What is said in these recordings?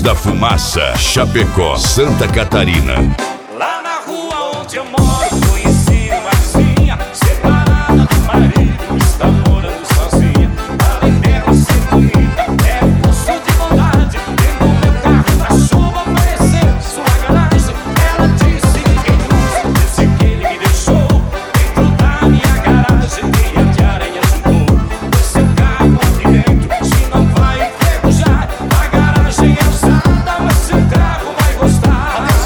da Fumaça, Chapecó, Santa Catarina. Lá na rua onde eu moro, conheci uma vizinha separada do marido, está morando sozinha. Além dela ser bonita, é um poço de bondade. Dentro do meu carro, na chuva, apareceu sua garagem. Ela disse que quem usa, disse que ele me deixou. Dentro da minha garagem, teia de aranha juntou. O seu carro aqui dentro, se não vai enferrujar. A garagem é usada, mas seu carro vai gostar.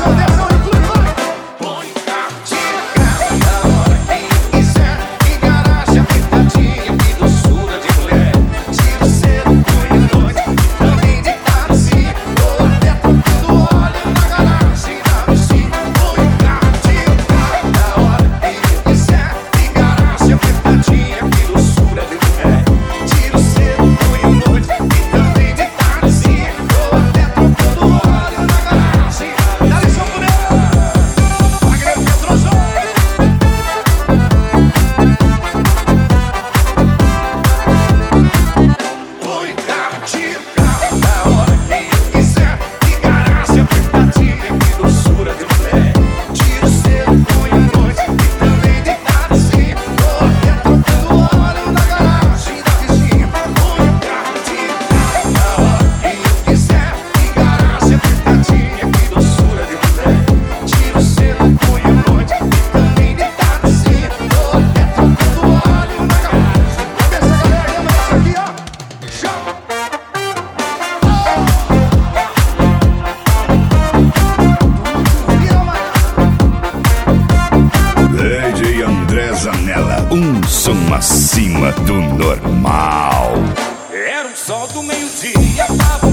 DJ André Zanella, um som acima do normal. Era um sol do meio-dia, tava